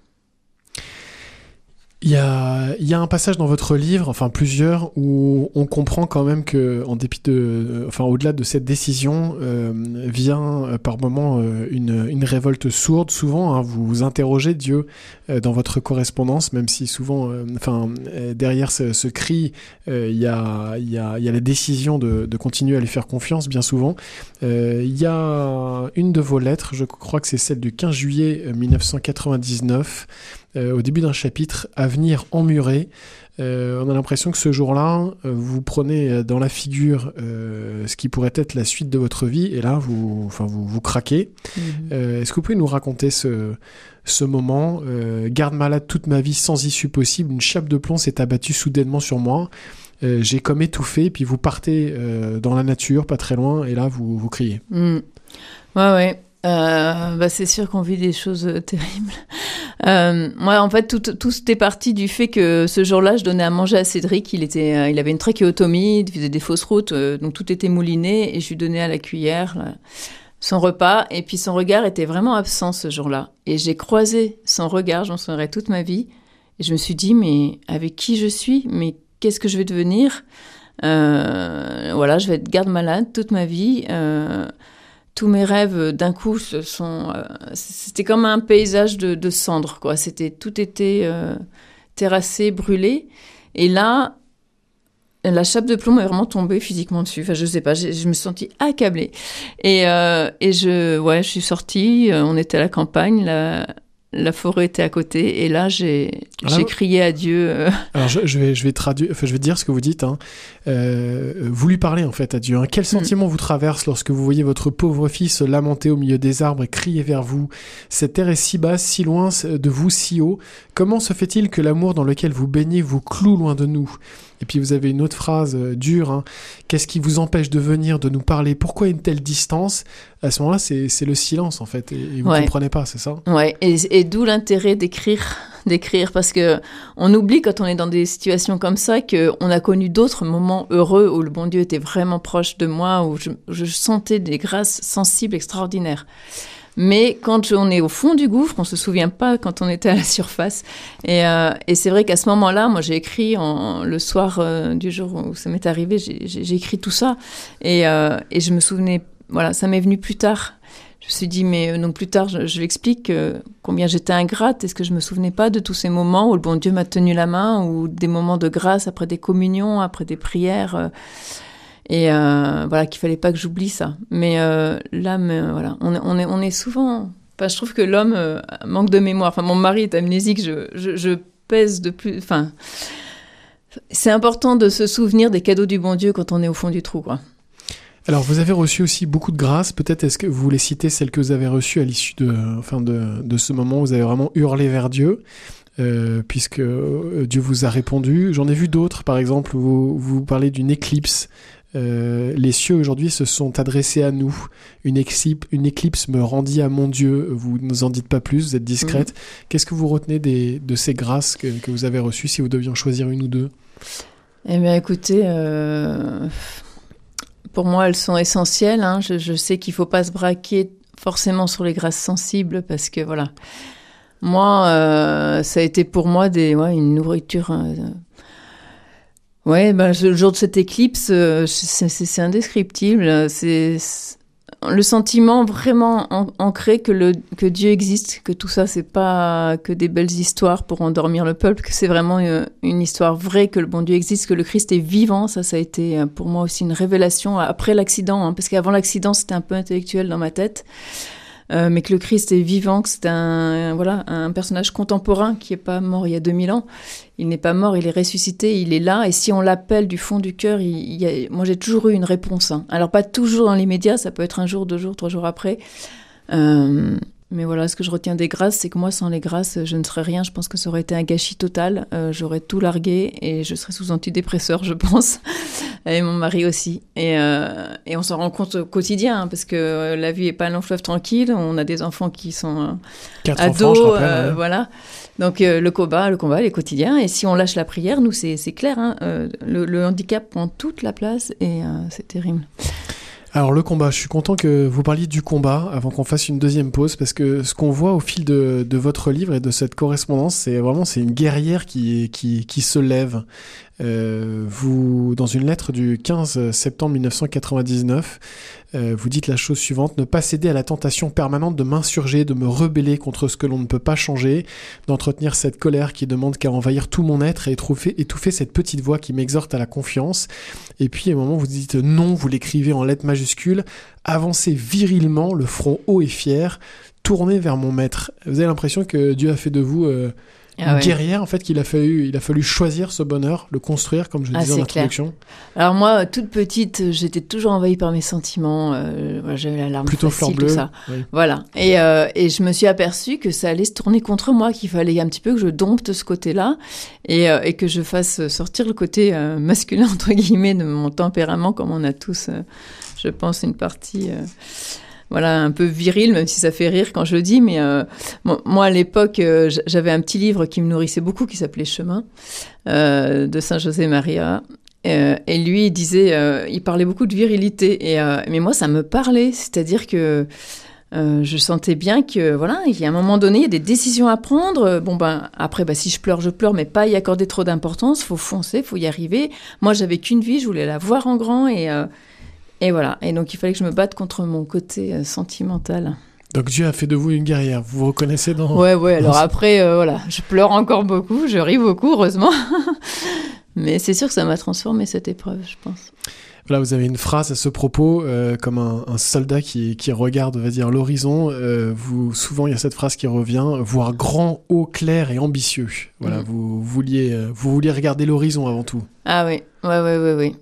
Il y a un passage dans votre livre, enfin plusieurs, où on comprend quand même que, en dépit au-delà de cette décision, vient par moments une révolte sourde. Souvent, vous vous interrogez Dieu dans votre correspondance, même si souvent, derrière ce cri, il y a la décision de continuer à lui faire confiance. Bien souvent, il y a une de vos lettres, je crois que c'est celle du 15 juillet 1999. Au début d'un chapitre, Avenir emmuré, on a l'impression que ce jour-là, vous prenez dans la figure ce qui pourrait être la suite de votre vie, et là, vous craquez. Est-ce que vous pouvez nous raconter ce moment garde malade toute ma vie sans issue possible, une chape de plomb s'est abattue soudainement sur moi, j'ai comme étouffé, puis vous partez dans la nature, pas très loin, et là, vous criez. Ouais. C'est sûr qu'on vit des choses terribles. Moi, en fait, tout c'était parti du fait que ce jour-là, je donnais à manger à Cédric. Il avait une trachéotomie, il faisait des fausses routes, donc tout était mouliné, et je lui donnais à la cuillère son repas. Et puis son regard était vraiment absent ce jour-là. Et j'ai croisé son regard, j'en souviendrai toute ma vie. Et je me suis dit, mais avec qui je suis ? Mais qu'est-ce que je vais devenir ? Voilà, je vais être garde malade toute ma vie. Tous mes rêves, d'un coup, c'était comme un paysage de cendres, quoi. Tout était terrassé, brûlé. Et là, la chape de plomb est vraiment tombée physiquement dessus. Enfin, je sais pas, je me suis sentie accablée. Et je suis sortie, on était à la campagne, la forêt était à côté, et là, j'ai crié à Dieu. Alors, je vais traduire, je vais dire ce que vous dites. Vous lui parlez, en fait, à Dieu. Quel sentiment vous traverse lorsque vous voyez votre pauvre fils se lamenter au milieu des arbres et crier vers vous ? Cette terre est si basse, si loin de vous, si haut. Comment se fait-il que l'amour dans lequel vous baignez vous cloue loin de nous ? Et puis vous avez une autre phrase dure. Qu'est-ce qui vous empêche de venir, de nous parler ? Pourquoi une telle distance ? À ce moment-là, c'est le silence, en fait. Et vous ne comprenez pas, c'est ça ? Ouais, et d'où l'intérêt d'écrire, parce que on oublie quand on est dans des situations comme ça qu'on a connu d'autres moments heureux où le bon Dieu était vraiment proche de moi, où je sentais des grâces sensibles extraordinaires. Mais quand on est au fond du gouffre, on se souvient pas quand on était à la surface. Et c'est vrai qu'à ce moment-là, moi, j'ai écrit le soir du jour où ça m'est arrivé, j'ai écrit tout ça. Et je me souvenais, voilà, ça m'est venu plus tard. Je me suis dit, mais donc plus tard, je l'explique combien j'étais ingrate. Est-ce que je me souvenais pas de tous ces moments où le bon Dieu m'a tenu la main, ou des moments de grâce après des communions, après des prières. Et voilà, qu'il fallait pas que j'oublie ça. Mais voilà, on est souvent. Enfin, je trouve que l'homme manque de mémoire. Enfin, mon mari est amnésique. Je pèse de plus. Enfin, c'est important de se souvenir des cadeaux du bon Dieu quand on est au fond du trou, quoi. Alors, vous avez reçu aussi beaucoup de grâces. Peut-être est-ce que vous voulez citer celles que vous avez reçues à l'issue de ce moment où vous avez vraiment hurlé vers Dieu, puisque Dieu vous a répondu. J'en ai vu d'autres, par exemple, où vous parlez d'une éclipse. Les cieux aujourd'hui se sont adressés à nous. Une éclipse me rendit à mon Dieu. Vous ne nous en dites pas plus, vous êtes discrète. Qu'est-ce que vous retenez de ces grâces que vous avez reçues, si vous deviez en choisir une ou deux ? Eh bien, écoutez, pour moi, elles sont essentielles. Je sais qu'il ne faut pas se braquer forcément sur les grâces sensibles, parce que voilà, moi, ça a été pour moi une nourriture. Le jour de cette éclipse, c'est indescriptible. C'est le sentiment vraiment ancré que Dieu existe, que tout ça, c'est pas que des belles histoires pour endormir le peuple, que c'est vraiment une histoire vraie, que le bon Dieu existe, que le Christ est vivant. Ça a été pour moi aussi une révélation après l'accident, parce qu'avant l'accident, c'était un peu intellectuel dans ma tête. mais que le Christ est vivant, que c'est un personnage contemporain qui n'est pas mort il y a 2000 ans. Il n'est pas mort, il est ressuscité, il est là. Et si on l'appelle du fond du cœur, moi j'ai toujours eu une réponse. Hein. Alors pas toujours dans l'immédiat, ça peut être 1 jour, 2 jours, 3 jours après. Mais voilà, ce que je retiens des grâces, c'est que moi, sans les grâces, je ne serais rien. Je pense que ça aurait été un gâchis total. J'aurais tout largué et je serais sous antidépresseur, je pense. Et mon mari aussi. Et on s'en rend compte au quotidien, hein, parce que la vie n'est pas un long fleuve tranquille. On a des enfants qui sont 4 ados. enfants, je rappelle, ouais. Voilà. Donc le combat, il est quotidien. Et si on lâche la prière, nous, c'est clair. Hein, le handicap prend toute la place et c'est terrible. Alors le combat, je suis content que vous parliez du combat avant qu'on fasse une deuxième pause, parce que ce qu'on voit au fil de votre livre et de cette correspondance, c'est une guerrière qui se lève. Vous, dans une lettre du 15 septembre 1999, vous dites la chose suivante: ne pas céder à la tentation permanente de m'insurger, de me rebeller contre ce que l'on ne peut pas changer, d'entretenir cette colère qui demande qu'à envahir tout mon être et étouffer cette petite voix qui m'exhorte à la confiance. Et puis à un moment vous dites non, vous l'écrivez en lettres majuscules: avancez virilement, le front haut et fier, tournez vers mon maître. Vous avez l'impression que Dieu a fait de vous une guerrière, en fait, qu'il a fallu choisir ce bonheur, le construire, comme je le disais en introduction. Clair. Alors moi, toute petite, j'étais toujours envahie par mes sentiments. J'avais la larme plutôt facile, fleur bleue, tout ça. Oui. Voilà. Et je me suis aperçue que ça allait se tourner contre moi, qu'il fallait un petit peu que je dompte ce côté-là et que je fasse sortir le côté masculin, entre guillemets, de mon tempérament, comme on a tous, je pense, une partie... un peu viril, même si ça fait rire quand je le dis. Mais moi, à l'époque, j'avais un petit livre qui me nourrissait beaucoup, qui s'appelait Chemin, de Saint José Maria. Et lui, il parlait beaucoup de virilité. Mais moi, ça me parlait. C'est-à-dire que je sentais bien que, il y a un moment donné, il y a des décisions à prendre. Après, si je pleure, mais pas y accorder trop d'importance. Il faut foncer, il faut y arriver. Moi, j'avais qu'une vie, je voulais la voir en grand et voilà. Et donc, il fallait que je me batte contre mon côté sentimental. Donc, Dieu a fait de vous une guerrière. Vous vous reconnaissez dans... Ouais. Alors après, je pleure encore beaucoup. Je ris beaucoup, heureusement. Mais c'est sûr que ça m'a transformée, cette épreuve, je pense. Voilà, vous avez une phrase à ce propos, comme un soldat qui regarde, on va dire, l'horizon. Souvent, il y a cette phrase qui revient: voir grand, haut, clair et ambitieux. Voilà, vous vouliez regarder l'horizon avant tout. Ah oui, ouais.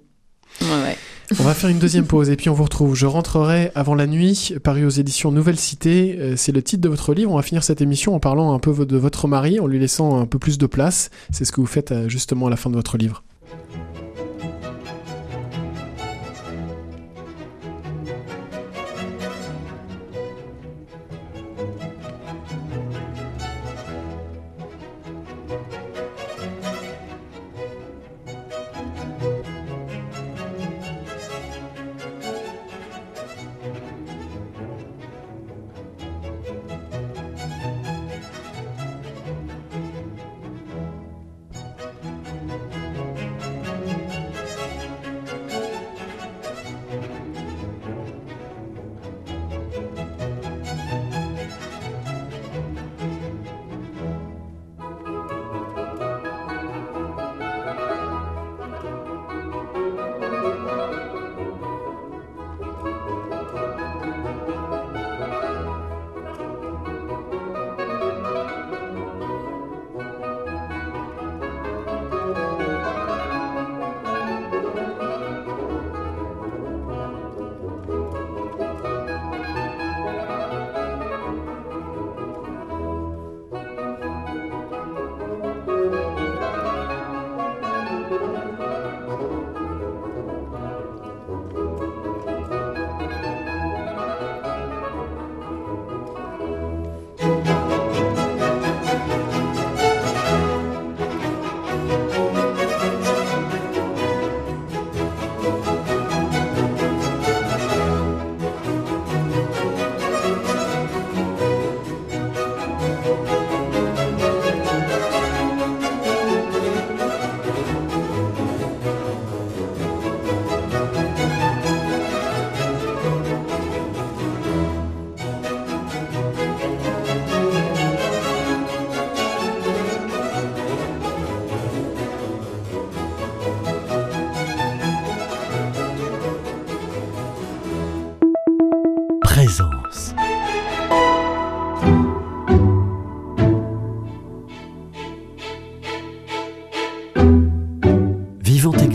On va faire une deuxième pause et puis on vous retrouve. Je rentrerai avant la nuit, paru aux éditions Nouvelle Cité. C'est le titre de votre livre. On va finir cette émission en parlant un peu de votre mari, en lui laissant un peu plus de place. C'est ce que vous faites justement à la fin de votre livre.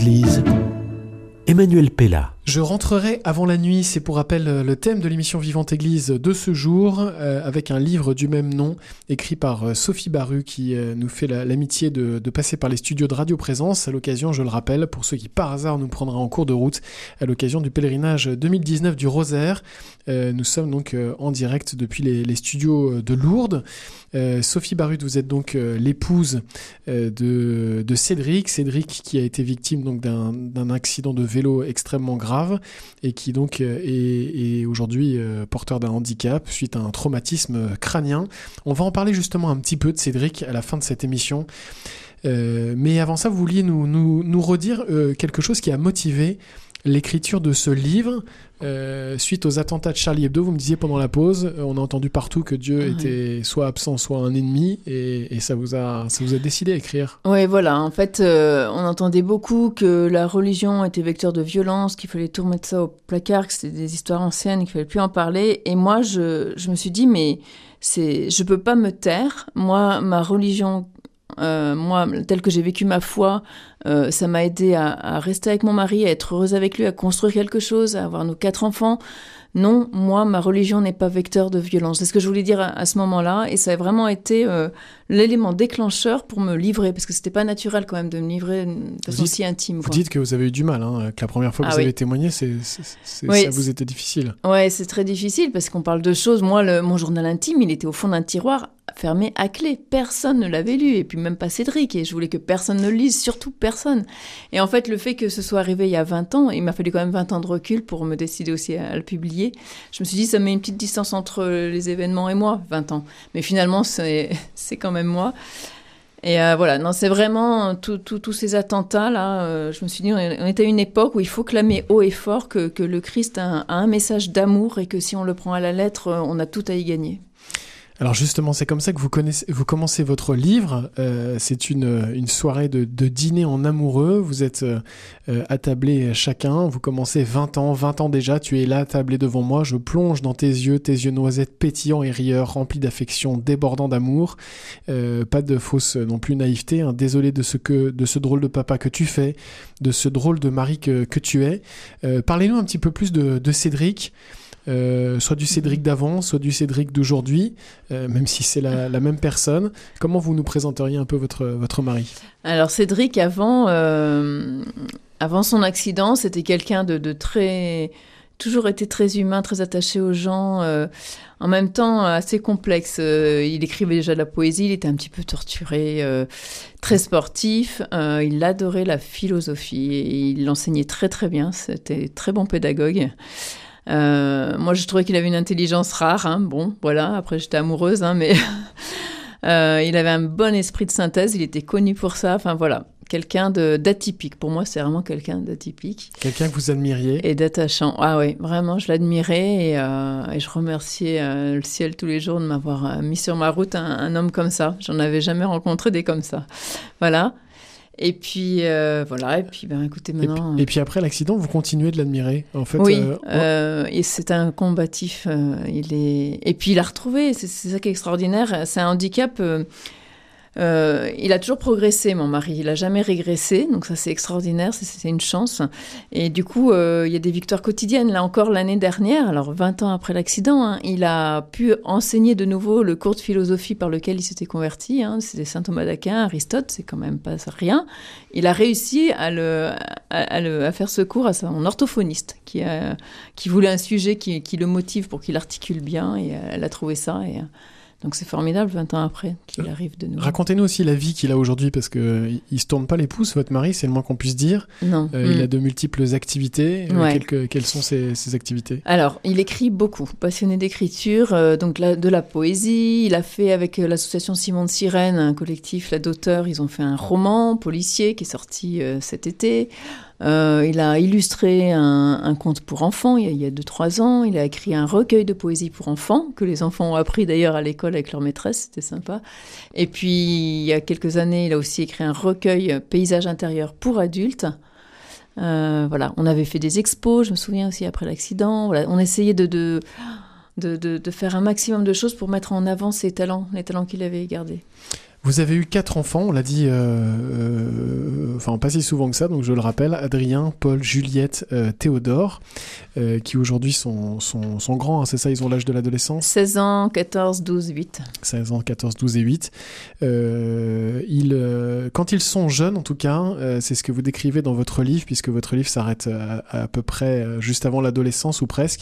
Église, Emmanuel Pella. Je rentrerai avant la nuit, c'est pour rappel le thème de l'émission Vivante Église de ce jour, avec un livre du même nom, écrit par Sophie Baru, qui nous fait l'amitié de passer par les studios de Radio Présence, à l'occasion, je le rappelle, pour ceux qui par hasard nous prendraient en cours de route, à l'occasion du pèlerinage 2019 du Rosaire. Nous sommes donc en direct depuis les studios de Lourdes. Sophie Baru, vous êtes donc l'épouse de Cédric. Cédric qui a été victime donc d'un accident de vélo extrêmement grave et qui donc est aujourd'hui porteur d'un handicap suite à un traumatisme crânien. On va en parler justement un petit peu de Cédric à la fin de cette émission. Mais avant ça, vous vouliez nous redire quelque chose qui a motivé l'écriture de ce livre suite aux attentats de Charlie Hebdo. Vous me disiez pendant la pause, on a entendu partout que Dieu était soit absent, soit un ennemi, et ça vous a décidé à écrire. Oui, voilà. En fait, on entendait beaucoup que la religion était vecteur de violence, qu'il fallait tout remettre ça au placard, que c'était des histoires anciennes, qu'il fallait plus en parler. Et moi, je me suis dit, mais je peux pas me taire. Moi, ma religion, telle que j'ai vécu ma foi, ça m'a aidé à rester avec mon mari, à être heureuse avec lui, à construire quelque chose, à avoir nos 4 enfants. Non, moi, ma religion n'est pas vecteur de violence. C'est ce que je voulais dire à ce moment-là. Et ça a vraiment été l'élément déclencheur pour me livrer, parce que c'était pas naturel quand même de me livrer de façon si intime. Vous dites que vous avez eu du mal, que la première fois que vous avez témoigné, ça vous était difficile. Oui, c'est très difficile, parce qu'on parle de choses. Moi, mon journal intime, il était au fond d'un tiroir, fermé à clé. Personne ne l'avait lu, et puis même pas Cédric. Et je voulais que personne ne le lise, surtout personne. Et en fait, le fait que ce soit arrivé il y a 20 ans, il m'a fallu quand même 20 ans de recul pour me décider aussi à le publier. Je me suis dit, ça met une petite distance entre les événements et moi, 20 ans. Mais finalement, c'est quand même moi. Et voilà, non, c'est vraiment tous ces attentats-là. Je me suis dit, on était à une époque où il faut clamer haut et fort que le Christ a un message d'amour et que si on le prend à la lettre, on a tout à y gagner. Alors justement, c'est comme ça que vous commencez votre livre. C'est une soirée de dîner en amoureux. Vous êtes attablés chacun. Vous commencez 20 ans déjà. Tu es là, attablé devant moi. Je plonge dans tes yeux noisettes pétillants et rieurs, remplis d'affection, débordant d'amour. Pas de fausse non plus naïveté. Désolé de ce drôle de papa que tu fais, de ce drôle de mari que tu es. Parlez-nous un petit peu plus de Cédric. Soit du Cédric d'avant, soit du Cédric d'aujourd'hui, même si c'est la même personne. Comment vous nous présenteriez un peu votre mari ? Alors Cédric, avant son accident, c'était quelqu'un de très... toujours été très humain, très attaché aux gens, en même temps assez complexe. Il écrivait déjà de la poésie, il était un petit peu torturé, très sportif. Il adorait la philosophie et il l'enseignait très très bien, c'était très bon pédagogue. Moi, je trouvais qu'il avait une intelligence rare. Bon, voilà. Après, j'étais amoureuse, mais il avait un bon esprit de synthèse. Il était connu pour ça. Enfin, voilà. Quelqu'un d'atypique. Pour moi, c'est vraiment quelqu'un d'atypique. Quelqu'un que vous admiriez. Et d'attachant. Ah oui, vraiment, je l'admirais. Et je remerciais le ciel tous les jours de m'avoir mis sur ma route un homme comme ça. J'en avais jamais rencontré des comme ça. Voilà. Et puis, voilà. Et puis, écoutez, maintenant... Et puis après l'accident, vous continuez de l'admirer, en fait. Oui, et c'est un combatif. Et puis, il a retrouvé. C'est ça qui est extraordinaire. C'est un handicap... il a toujours progressé, mon mari. Il n'a jamais régressé. Donc ça, c'est extraordinaire. C'est une chance. Et du coup, il y a des victoires quotidiennes. Là encore, l'année dernière, alors 20 ans après l'accident, il a pu enseigner de nouveau le cours de philosophie par lequel il s'était converti. C'était saint Thomas d'Aquin, Aristote, c'est quand même pas rien. Il a réussi à faire ce cours à son orthophoniste qui voulait un sujet qui le motive pour qu'il articule bien. Et elle a trouvé ça. Donc c'est formidable, 20 ans après, qu'il arrive de nouveau. Racontez-nous aussi la vie qu'il a aujourd'hui, parce qu'il ne se tourne pas les pouces, votre mari, c'est le moins qu'on puisse dire. Non. Il a de multiples activités. Ouais. Quelles sont ses activités ? Alors, il écrit beaucoup, passionné d'écriture, donc de la poésie. Il a fait avec l'association Simon de Sirène, un collectif d'auteurs, ils ont fait un roman policier qui est sorti cet été. Il a illustré un conte pour enfants il y a 2-3 ans. Il a écrit un recueil de poésie pour enfants, que les enfants ont appris d'ailleurs à l'école avec leur maîtresse, c'était sympa. Et puis, il y a quelques années, il a aussi écrit un recueil paysage intérieur pour adultes. Voilà, on avait fait des expos, je me souviens aussi après l'accident. Voilà, on essayait de faire un maximum de choses pour mettre en avant ses talents, les talents qu'il avait gardés. Vous avez eu 4 enfants, on l'a dit, enfin pas si souvent que ça, donc je le rappelle, Adrien, Paul, Juliette, Théodore, qui aujourd'hui sont grands, hein, c'est ça, ils ont l'âge de l'adolescence ? 16 ans, 14, 12, 8. 16 ans, 14, 12 et 8. Quand ils sont jeunes, en tout cas, c'est ce que vous décrivez dans votre livre, puisque votre livre s'arrête à peu près juste avant l'adolescence ou presque.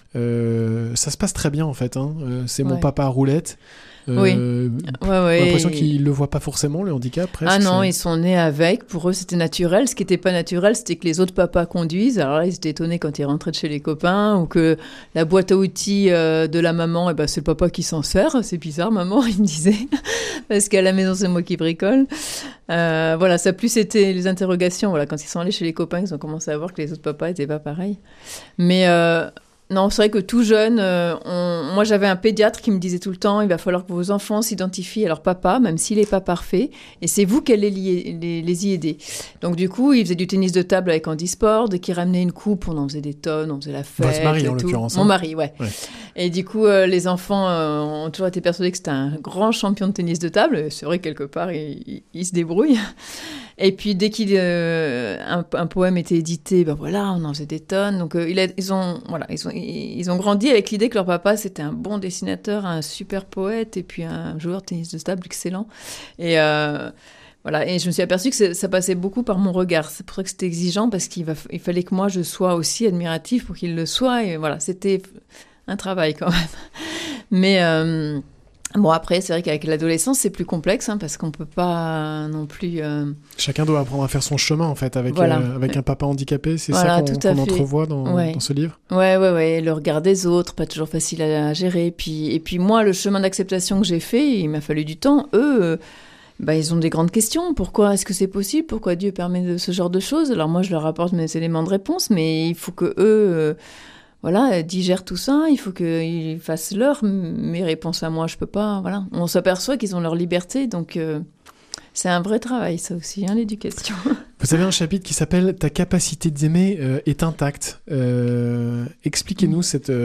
Ça se passe très bien, en fait. Hein. C'est mon papa à roulette. Oui. J'ai l'impression qu'ils ne le voient pas forcément, le handicap, presque. Ah non, ils sont nés avec. Pour eux, c'était naturel. Ce qui n'était pas naturel, c'était que les autres papas conduisent. Alors là, ils étaient étonnés quand ils rentraient de chez les copains, ou que la boîte à outils de la maman, c'est le papa qui s'en sert. C'est bizarre, maman, il me disait. Parce qu'à la maison, c'est moi qui bricole. Voilà, ça a plus été les interrogations. Voilà, quand ils sont allés chez les copains, ils ont commencé à voir que les autres papas n'étaient pas pareils. Mais... non, c'est vrai que tout jeune, moi j'avais un pédiatre qui me disait tout le temps, il va falloir que vos enfants s'identifient à leur papa, même s'il n'est pas parfait, et c'est vous qui allez les y aider. Donc du coup, il faisait du tennis de table avec handisport, dès qu'il ramenait une coupe, on en faisait des tonnes, on faisait la fête. Votre mari, et en tout. l'occurrence. Mon mari, ouais. Et du coup, les enfants ont toujours été persuadés que c'était un grand champion de tennis de table. C'est vrai, quelque part, il se débrouille. Et puis, dès qu'un poème était édité, voilà, on en faisait des tonnes. Donc, ils ont grandi avec l'idée que leur papa, c'était un bon dessinateur, un super poète, et puis un joueur de tennis de table excellent. Et voilà. Et je me suis aperçue que ça passait beaucoup par mon regard. C'est pour ça que c'était exigeant, parce qu'il fallait que moi, je sois aussi admiratif pour qu'il le soit. Et voilà, c'était un travail quand même. Mais... bon, après, c'est vrai qu'avec l'adolescence, c'est plus complexe, hein, parce qu'on peut pas non plus... Chacun doit apprendre à faire son chemin, en fait, avec un papa handicapé. C'est ça qu'on entrevoit dans ce livre. Ouais. Le regard des autres, pas toujours facile à gérer. Et puis moi, le chemin d'acceptation que j'ai fait, il m'a fallu du temps. Eux, ils ont des grandes questions. Pourquoi est-ce que c'est possible ? Pourquoi Dieu permet de ce genre de choses ? Alors moi, je leur apporte mes éléments de réponse, mais il faut que eux... digèrent tout ça, il faut qu'ils fassent mes réponses à moi, je peux pas, voilà. On s'aperçoit qu'ils ont leur liberté, donc c'est un vrai travail, ça aussi, hein, l'éducation. Vous avez un chapitre qui s'appelle « Ta capacité d'aimer est intacte ». Expliquez-nous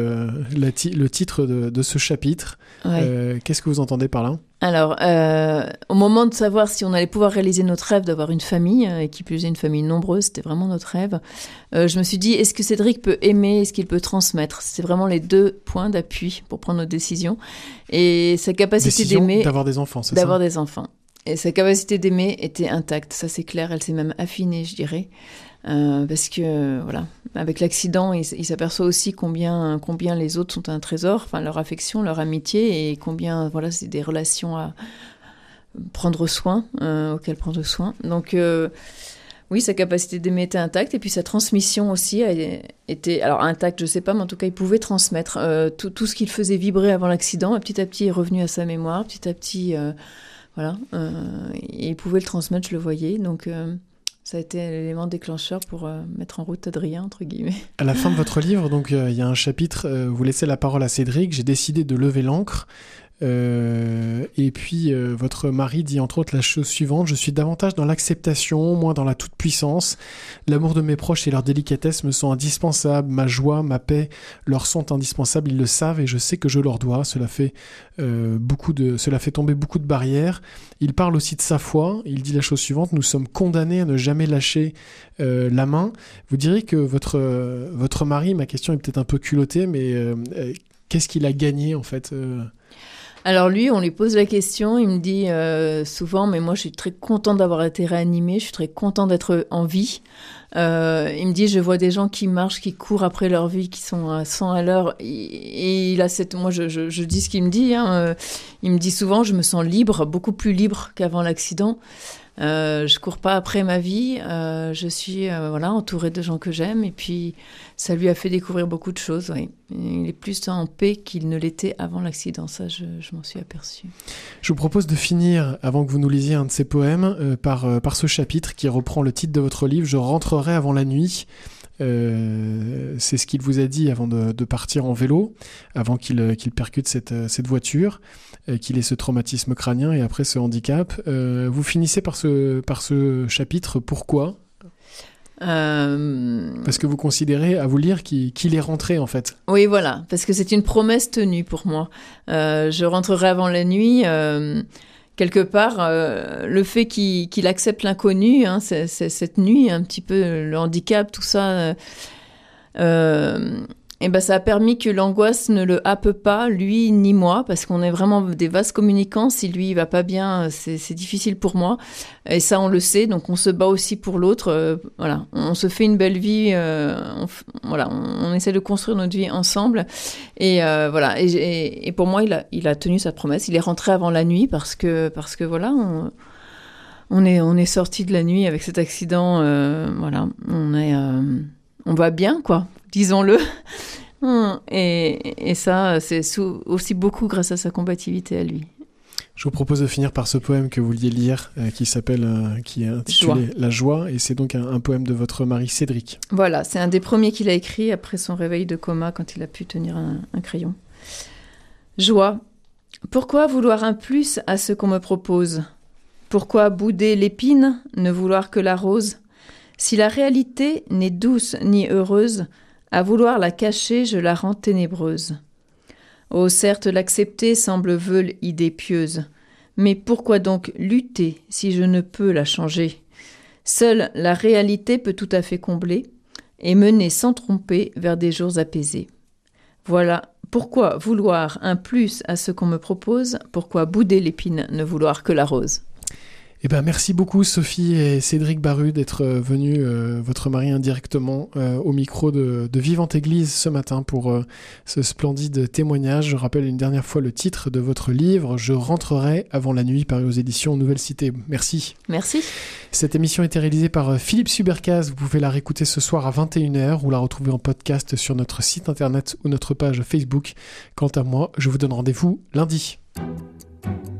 le titre de ce chapitre. Ouais. Qu'est-ce que vous entendez par là ? Alors, au moment de savoir si on allait pouvoir réaliser notre rêve d'avoir une famille, et qui plus est une famille nombreuse, c'était vraiment notre rêve, je me suis dit, est-ce que Cédric peut aimer, est-ce qu'il peut transmettre ? C'est vraiment les 2 points d'appui pour prendre nos décisions. Et sa capacité d'aimer... D'avoir des enfants, c'est ça ? D'avoir des enfants. Et sa capacité d'aimer était intacte, ça c'est clair, elle s'est même affinée, je dirais. Parce que, voilà, avec l'accident, il s'aperçoit aussi combien les autres sont un trésor, enfin leur affection, leur amitié, et combien, voilà, c'est des relations à prendre soin, auxquelles prendre soin. Donc, oui, sa capacité d'aimer était intacte, et puis sa transmission aussi était, alors intacte, je sais pas, mais en tout cas, il pouvait transmettre tout ce qu'il faisait vibrer avant l'accident, et petit à petit, il est revenu à sa mémoire, petit à petit, voilà, et il pouvait le transmettre, je le voyais, donc... ça a été l'élément déclencheur pour mettre en route Adrien, entre guillemets. À la fin de votre livre, donc il y a un chapitre, vous laissez la parole à Cédric, j'ai décidé de lever l'ancre. Et puis votre mari dit entre autres la chose suivante: je suis davantage dans l'acceptation, moins dans la toute-puissance. L'amour de mes proches et leur délicatesse me sont indispensables. Ma joie, ma paix leur sont indispensables. Ils le savent et je sais que je leur dois. Cela fait tomber beaucoup de barrières. Il parle aussi de sa foi. Il dit la chose suivante: nous sommes condamnés à ne jamais lâcher la main. Vous diriez que votre mari, ma question est peut-être un peu culottée, mais qu'est-ce qu'il a gagné en fait Alors lui, on lui pose la question, il me dit souvent, mais moi je suis très content d'avoir été réanimée, je suis très content d'être en vie. Il me dit, je vois des gens qui marchent, qui courent après leur vie, qui sont à 100 à l'heure. Et il a moi je dis ce qu'il me dit. Il me dit souvent, je me sens libre, beaucoup plus libre qu'avant l'accident. Je cours pas après ma vie, je suis entourée de gens que j'aime, et puis ça lui a fait découvrir beaucoup de choses. Oui. Il est plus en paix qu'il ne l'était avant l'accident, ça je m'en suis aperçue. Je vous propose de finir, avant que vous nous lisiez un de ces poèmes, par ce chapitre qui reprend le titre de votre livre, Je rentrerai avant la nuit. C'est ce qu'il vous a dit avant de partir en vélo, avant qu'il percute cette voiture, qu'il ait ce traumatisme crânien et après ce handicap. Vous finissez par ce chapitre, pourquoi ? Parce que vous considérez, à vous lire, qu'il est rentré en fait. Oui, voilà, parce que c'est une promesse tenue pour moi. Je rentrerai avant la nuit. quelque part, le fait qu'il accepte l'inconnu, hein, c'est cette nuit, un petit peu le handicap, tout ça, et ben ça a permis que l'angoisse ne le happe pas, lui ni moi, parce qu'on est vraiment des vases communicants. Si lui il va pas bien, c'est difficile pour moi. Et ça, on le sait, donc on se bat aussi pour l'autre. Voilà, on se fait une belle vie. On essaie de construire notre vie ensemble. Et voilà. Et pour moi, il a tenu sa promesse. Il est rentré avant la nuit parce que voilà, on est sorti de la nuit avec cet accident. Voilà, on va bien, quoi. Disons-le. Et ça, c'est aussi beaucoup grâce à sa combativité à lui. Je vous propose de finir par ce poème que vous vouliez lire, qui est intitulé La joie, et c'est donc un poème de votre mari Cédric. Voilà, c'est un des premiers qu'il a écrit après son réveil de coma, quand il a pu tenir un crayon. Joie. Pourquoi vouloir un plus à ce qu'on me propose ? Pourquoi bouder l'épine, ne vouloir que la rose ? Si la réalité n'est douce ni heureuse, à vouloir la cacher, je la rends ténébreuse. Oh, certes, l'accepter semble veule idée pieuse, mais pourquoi donc lutter si je ne peux la changer ? Seule la réalité peut tout à fait combler et mener sans tromper vers des jours apaisés. Voilà pourquoi vouloir un plus à ce qu'on me propose, pourquoi bouder l'épine, ne vouloir que la rose. Eh ben, merci beaucoup Sophie et Cédric Baru d'être venus, votre mari indirectement, au micro de Vivante Église ce matin pour ce splendide témoignage. Je rappelle une dernière fois le titre de votre livre, Je rentrerai avant la nuit, paru aux éditions Nouvelle Cité. Merci. Merci. Cette émission a été réalisée par Philippe Subercaz. Vous pouvez la réécouter ce soir à 21h ou la retrouver en podcast sur notre site internet ou notre page Facebook. Quant à moi, je vous donne rendez-vous lundi.